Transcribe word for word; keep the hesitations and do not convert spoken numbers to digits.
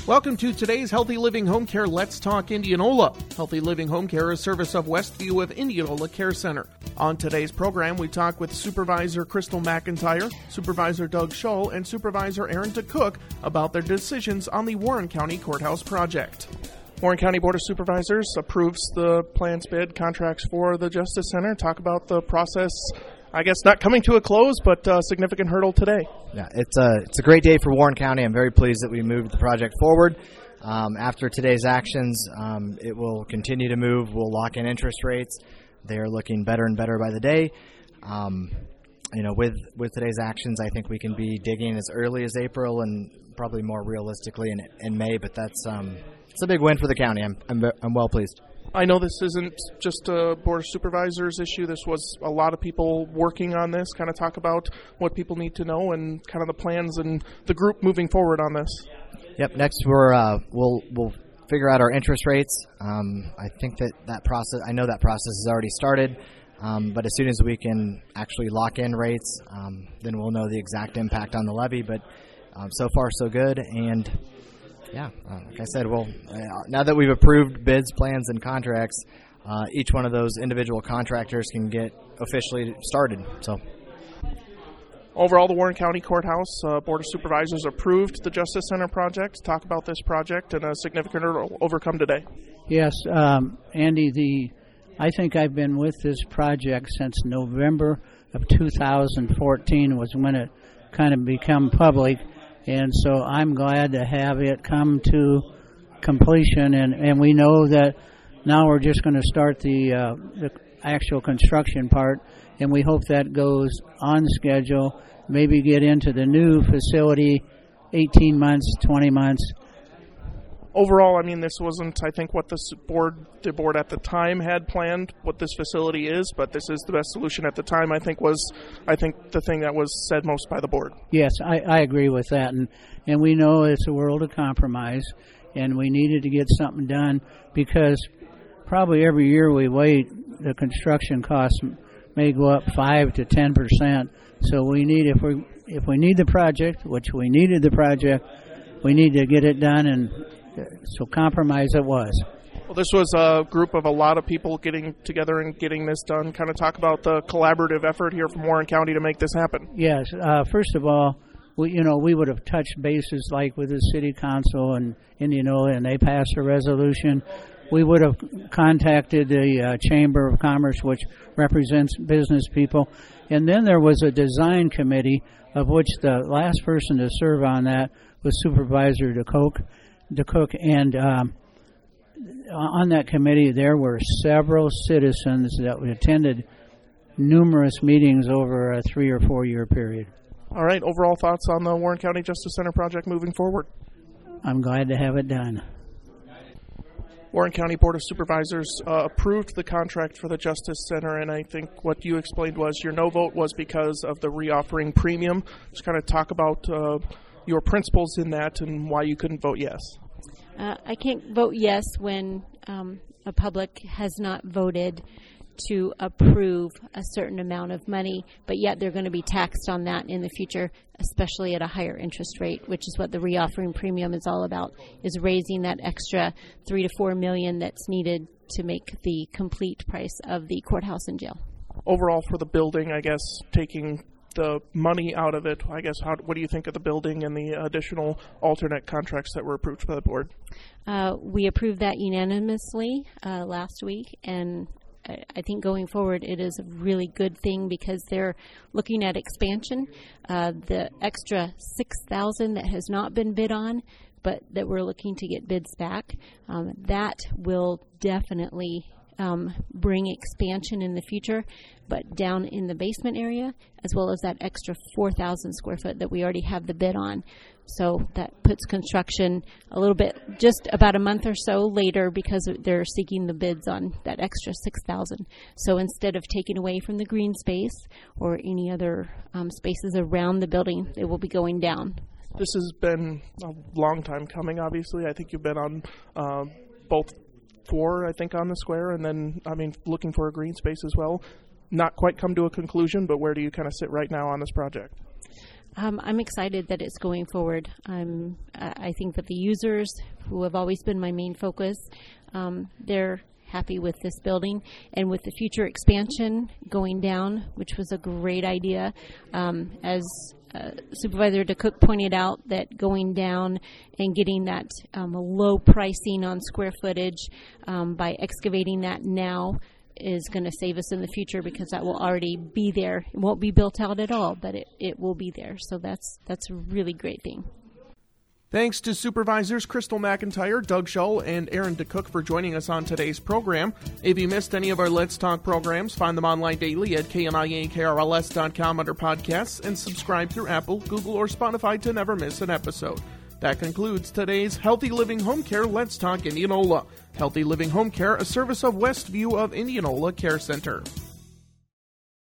Welcome to today's Healthy Living Home Care Let's Talk Indianola. Healthy Living Home Care is a service of Westview of Indianola Care Center. On today's program, we talk with Supervisor Crystal McIntyre, Supervisor Doug Shull, and Supervisor Aaron DeCook about their decisions on the Warren County Courthouse project. Warren County Board of Supervisors approves the plans bid contracts for the Justice Center. Talk about the process, I guess not coming to a close, but a significant hurdle today. Yeah, it's a, it's a great day for Warren County. I'm very pleased that we moved the project forward. Um, after today's actions, um, it will continue to move. We'll lock in interest rates. They are looking better and better by the day. Um, you know, with, with today's actions, I think we can be digging as early as April and probably more realistically in, in May, but that's um, it's a big win for the county. I'm, I'm, I'm well pleased. I know this isn't just a Board of Supervisors issue. This was a lot of people working on this. Kind of talk about what people need to know and kind of the plans and the group moving forward on this. Yep. Next, we're uh, we'll we'll figure out our interest rates. Um, I think that that process. I know that process has already started. Um, but as soon as we can actually lock in rates, um, then we'll know the exact impact on the levy. But um, so far, so good. And yeah, uh, like I said, well, uh, now that we've approved bids, plans, and contracts, uh, each one of those individual contractors can get officially started. So, overall, the Warren County Courthouse uh, Board of Supervisors approved the Justice Center project. Talk about this project and a significant hurdle overcome today. Yes, um, Andy, the I think I've been with this project since November of two thousand fourteen was when it kind of became public. And so I'm glad to have it come to completion, and, and we know that now we're just going to start the, uh, the actual construction part, and we hope that goes on schedule, maybe get into the new facility eighteen months, twenty months. Overall, I mean, this wasn't, I think, what this board, the board at the time had planned, what this facility is, but this is the best solution at the time, I think, was, I think, the thing that was said most by the board. Yes, I, I agree with that, and, and we know it's a world of compromise, and we needed to get something done because probably every year we wait, the construction costs may go up five to ten percent, so we need, if we if we need the project, which we needed the project, we need to get it done, and so compromise it was. Well, this was a group of a lot of people getting together and getting this done. Kind of talk about the collaborative effort here from Warren County to make this happen. Yes. Uh, first of all, we, you know, we would have touched bases like with the city council and Indianola, and they passed a resolution. We would have contacted the uh, Chamber of Commerce, which represents business people. And then there was a design committee, of which the last person to serve on that was Supervisor DeCook. DeCook, and um, on that committee there were several citizens that attended numerous meetings over a three or four year period. All right, overall thoughts on the Warren County Justice Center project moving forward? I'm glad to have it done. Warren County Board of Supervisors uh, approved the contract for the Justice Center, and I think what you explained was your no vote was because of the reoffering premium. Just kind of talk about uh, your principles in that and why you couldn't vote yes. Uh, I can't vote yes when um, a public has not voted to approve a certain amount of money, but yet they're going to be taxed on that in the future, especially at a higher interest rate, which is what the reoffering premium is all about, is raising that extra three to four million that's needed to make the complete price of the courthouse and jail. Overall for the building, I guess, taking the money out of it, I guess, how, what do you think of the building and the additional alternate contracts that were approved by the board? Uh, we approved that unanimously uh, last week, and I, I think going forward it is a really good thing because they're looking at expansion. Uh, the extra six thousand that has not been bid on, but that we're looking to get bids back, um, that will definitely Um, bring expansion in the future, but down in the basement area, as well as that extra four thousand square foot that we already have the bid on. So that puts construction a little bit, just about a month or so later, because they're seeking the bids on that extra six thousand. So instead of taking away from the green space or any other um, spaces around the building, it will be going down. This has been a long time coming, obviously. I think you've been on uh, both four, I think, on the square, and then, I mean, looking for a green space as well. Not quite come to a conclusion, but where do you kind of sit right now on this project? Um, I'm excited that it's going forward. I'm, I think that the users, who have always been my main focus, um, they're happy with this building, and with the future expansion going down, which was a great idea. Um, as uh, Supervisor DeCook pointed out, that going down and getting that um, low pricing on square footage um, by excavating that now is going to save us in the future, because that will already be there. It won't be built out at all, but it, it will be there. So that's that's a really great thing. Thanks to Supervisors Crystal McIntyre, Doug Shull, and Aaron DeCook for joining us on today's program. If you missed any of our Let's Talk programs, find them online daily at K M I A K R L S dot com under podcasts, and subscribe through Apple, Google, or Spotify to never miss an episode. That concludes today's Healthy Living Home Care Let's Talk Indianola. Healthy Living Home Care, a service of Westview of Indianola Care Center.